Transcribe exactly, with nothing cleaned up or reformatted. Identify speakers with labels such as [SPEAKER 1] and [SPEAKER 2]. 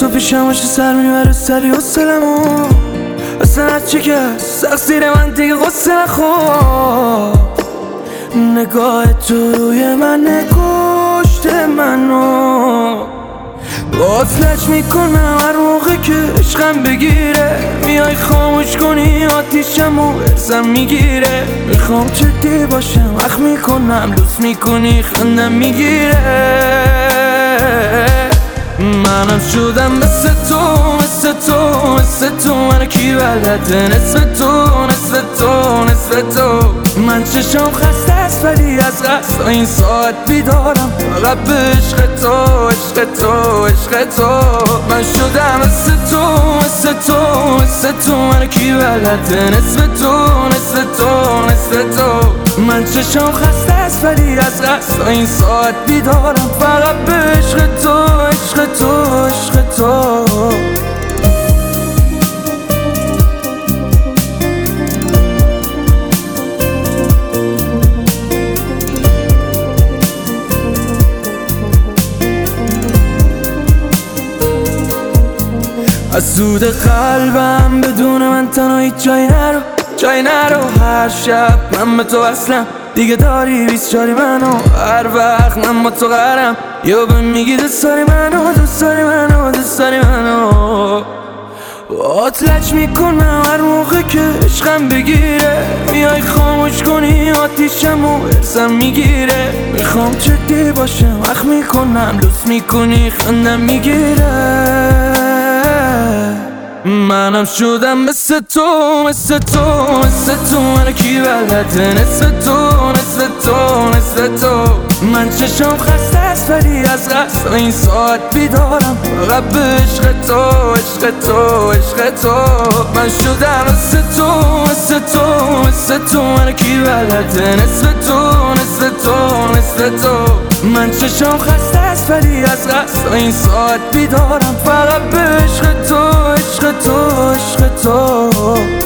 [SPEAKER 1] تو پیشم باشه سر میبره سری و سلمو اصلا از چی که سقصیر من دیگه غصه نخور نگاه تو روی من نکشته منو باطلش میکنم هر موقع که عشقم بگیره میای خاموش کنی آتیشم و ارزم میگیره میخوام جدی باشم اخ میکنم لوس میکنی خندم میگیره منم شدم مثل تو مثل تو مثل تو من کی بلده نصف تو نصف تو نصف تو من چشم خسته است ولی از قصد این ساعت بیدارم فقط به عشق تو عشق تو عشق تو من شدم مثل تو مثل تو مثل تو من کی بلده نصف تو نصف تو نصف تو من چشم خسته است ولی از قصد این ساعت بیدارم فقط به عشق تو عشق تو عشق تو از سود قلبم بدون من تنهایی جای نرو جای نرو هر شب من به تو اصلم دیگه داری بیست چاری منو هر وقت من با تو قرم یا به میگی دوست داری منو دوست داری منو دوست داری منو باطلش میکنم هر موقع که عشقم بگیره میای خاموش کنی آتیشم و ارزم میگیره میخوام جدی باشم اخ میکنم لوس میکنی خندم میگیره منم شدم مثل تو مثل تو مثل تو من کی بلده نصف تو نصف تو نصف تو من چشم خسته است ولی از قصد این ساعت بیدارم فقط به عشق تو عشق تو عشق تو من شدم مثل تو مثل تو مثل تو من کی بلده نصف تو نصف تو نصف تو من چشم خسته است ولی از قصد این ساعت بیدارم فقط به عشق تو عشق تو عشق تو